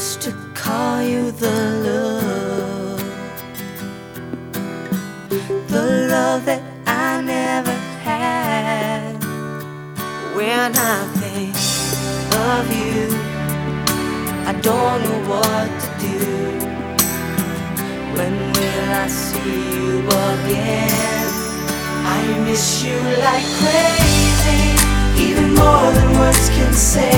used to call you the love that I never had. When I think of you, I don't know what to do. When will I see you again? I miss you like crazy, even more than words can say.